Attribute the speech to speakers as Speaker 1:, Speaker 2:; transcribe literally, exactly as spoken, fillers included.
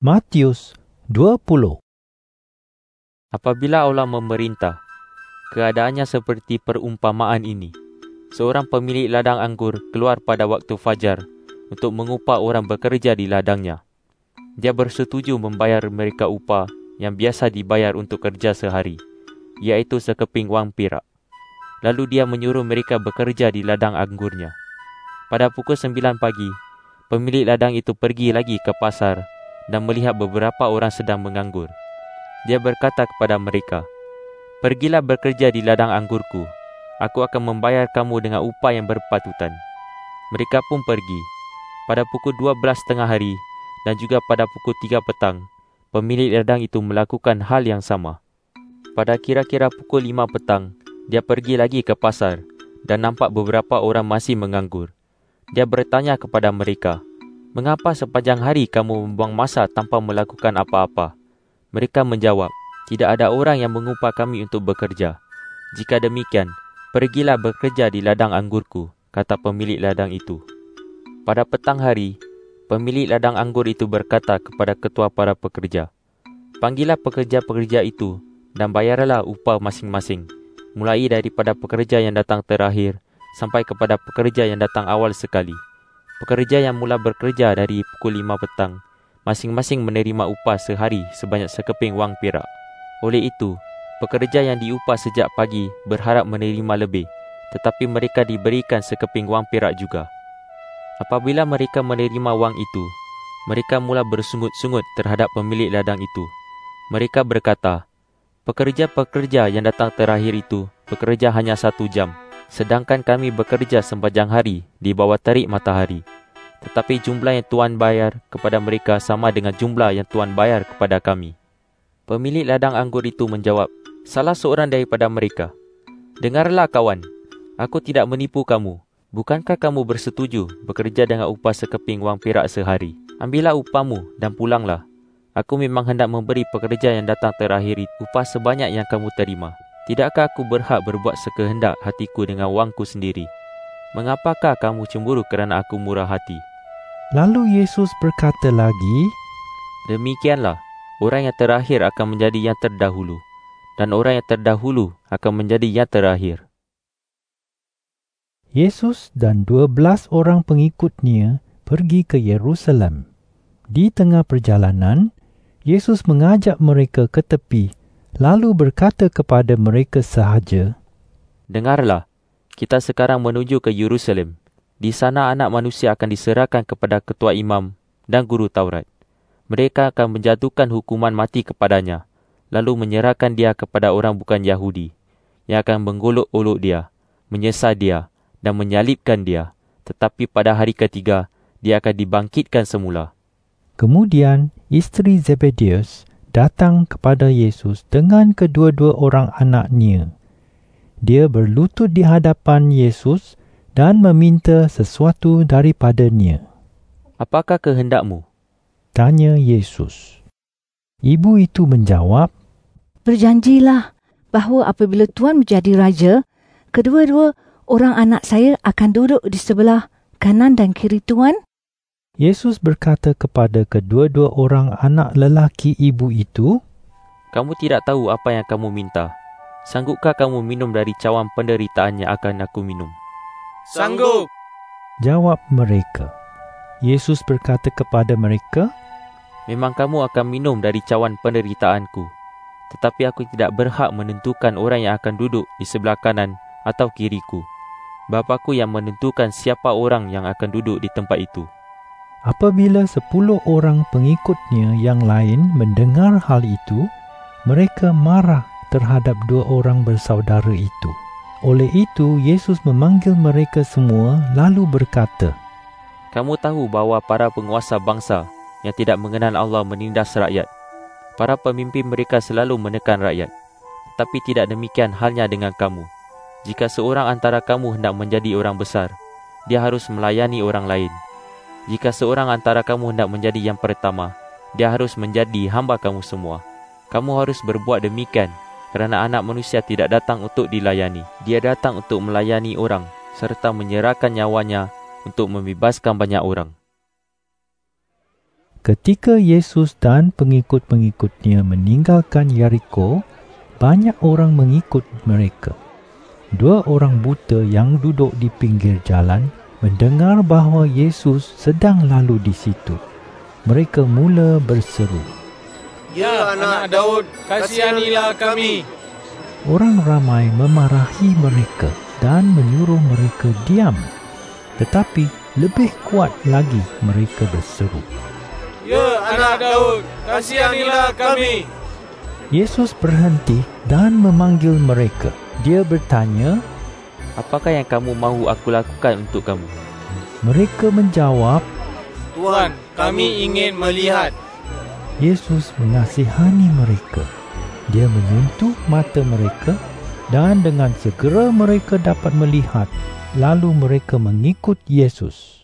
Speaker 1: Matius dua puluh.
Speaker 2: Apabila Allah memerintah, keadaannya seperti perumpamaan ini. Seorang pemilik ladang anggur keluar pada waktu fajar untuk mengupah orang bekerja di ladangnya. Dia bersetuju membayar mereka upah yang biasa dibayar untuk kerja sehari, iaitu sekeping wang perak. Lalu dia menyuruh mereka bekerja di ladang anggurnya. Pada pukul sembilan pagi, pemilik ladang itu pergi lagi ke pasar dan melihat beberapa orang sedang menganggur. Dia berkata kepada mereka, "Pergilah bekerja di ladang anggurku. Aku akan membayar kamu dengan upah yang berpatutan." Mereka pun pergi. Pada pukul dua belas tengah hari dan juga pada pukul tiga petang, pemilik ladang itu melakukan hal yang sama. Pada kira-kira pukul lima petang, dia pergi lagi ke pasar dan nampak beberapa orang masih menganggur. Dia bertanya kepada mereka, "Mengapa sepanjang hari kamu membuang masa tanpa melakukan apa-apa?" Mereka menjawab, "Tidak ada orang yang mengupah kami untuk bekerja." "Jika demikian, pergilah bekerja di ladang anggurku," kata pemilik ladang itu. Pada petang hari, pemilik ladang anggur itu berkata kepada ketua para pekerja, "Panggillah pekerja-pekerja itu dan bayarlah upah masing-masing, mulai daripada pekerja yang datang terakhir sampai kepada pekerja yang datang awal sekali." Pekerja yang mula bekerja dari pukul lima petang, masing-masing menerima upah sehari sebanyak sekeping wang perak. Oleh itu, pekerja yang diupah sejak pagi berharap menerima lebih, tetapi mereka diberikan sekeping wang perak juga. Apabila mereka menerima wang itu, mereka mula bersungut-sungut terhadap pemilik ladang itu. Mereka berkata, "Pekerja-pekerja yang datang terakhir itu bekerja hanya satu jam, sedangkan kami bekerja sepanjang hari di bawah terik matahari. Tetapi jumlah yang Tuan bayar kepada mereka sama dengan jumlah yang Tuan bayar kepada kami." Pemilik ladang anggur itu menjawab, salah seorang daripada mereka, "Dengarlah kawan, aku tidak menipu kamu. Bukankah kamu bersetuju bekerja dengan upah sekeping wang perak sehari? Ambillah upahmu dan pulanglah. Aku memang hendak memberi pekerja yang datang terakhir upah sebanyak yang kamu terima. Tidakkah aku berhak berbuat sekehendak hatiku dengan wangku sendiri? Mengapakah kamu cemburu kerana aku murah hati?"
Speaker 1: Lalu Yesus berkata lagi,
Speaker 2: "Demikianlah, orang yang terakhir akan menjadi yang terdahulu, dan orang yang terdahulu akan menjadi yang terakhir."
Speaker 1: Yesus dan dua belas orang pengikutnya pergi ke Yerusalem. Di tengah perjalanan, Yesus mengajak mereka ke tepi, lalu berkata kepada mereka sahaja,
Speaker 2: "Dengarlah, kita sekarang menuju ke Yerusalem. Di sana anak manusia akan diserahkan kepada ketua imam dan guru Taurat. Mereka akan menjatuhkan hukuman mati kepadanya, lalu menyerahkan dia kepada orang bukan Yahudi, yang akan menggolok-olok dia, menyesal dia, dan menyalibkan dia. Tetapi pada hari ketiga, dia akan dibangkitkan semula."
Speaker 1: Kemudian isteri Zebedeus datang kepada Yesus dengan kedua-dua orang anaknya. Dia berlutut di hadapan Yesus dan meminta sesuatu daripadanya.
Speaker 2: "Apakah kehendakmu?"
Speaker 1: tanya Yesus. Ibu itu menjawab,
Speaker 3: "Berjanjilah bahawa apabila Tuan menjadi raja, kedua-dua orang anak saya akan duduk di sebelah kanan dan kiri Tuan."
Speaker 1: Yesus berkata kepada kedua-dua orang anak lelaki ibu itu,
Speaker 2: "Kamu tidak tahu apa yang kamu minta. Sanggupkah kamu minum dari cawan penderitaan yang akan aku minum?"
Speaker 4: "Sanggup,"
Speaker 1: jawab mereka. Yesus berkata kepada mereka,
Speaker 2: "Memang kamu akan minum dari cawan penderitaanku, tetapi aku tidak berhak menentukan orang yang akan duduk di sebelah kanan atau kiriku. Bapaku yang menentukan siapa orang yang akan duduk di tempat itu."
Speaker 1: Apabila sepuluh orang pengikutnya yang lain mendengar hal itu, mereka marah terhadap dua orang bersaudara itu. Oleh itu, Yesus memanggil mereka semua lalu berkata,
Speaker 2: "Kamu tahu bahawa para penguasa bangsa yang tidak mengenal Allah menindas rakyat. Para pemimpin mereka selalu menekan rakyat. Tetapi tidak demikian halnya dengan kamu. Jika seorang antara kamu hendak menjadi orang besar, dia harus melayani orang lain. Jika seorang antara kamu hendak menjadi yang pertama, dia harus menjadi hamba kamu semua. Kamu harus berbuat demikian, kerana anak manusia tidak datang untuk dilayani. Dia datang untuk melayani orang, serta menyerahkan nyawanya untuk membebaskan banyak orang."
Speaker 1: Ketika Yesus dan pengikut-pengikutnya meninggalkan Yeriko, banyak orang mengikut mereka. Dua orang buta yang duduk di pinggir jalan mendengar bahawa Yesus sedang lalu di situ. Mereka mula berseru,
Speaker 4: "Ya anak Daud, kasihanilah kami."
Speaker 1: Orang ramai memarahi mereka dan menyuruh mereka diam. Tetapi lebih kuat lagi mereka berseru,
Speaker 4: "Ya anak Daud, kasihanilah kami."
Speaker 1: Yesus berhenti dan memanggil mereka. Dia bertanya,
Speaker 2: Apakah yang kamu mahu aku lakukan untuk kamu?
Speaker 1: Mereka menjawab,
Speaker 4: "Tuan, kami ingin melihat."
Speaker 1: Yesus mengasihani mereka. Dia menyentuh mata mereka dan dengan segera mereka dapat melihat. Lalu mereka mengikut Yesus.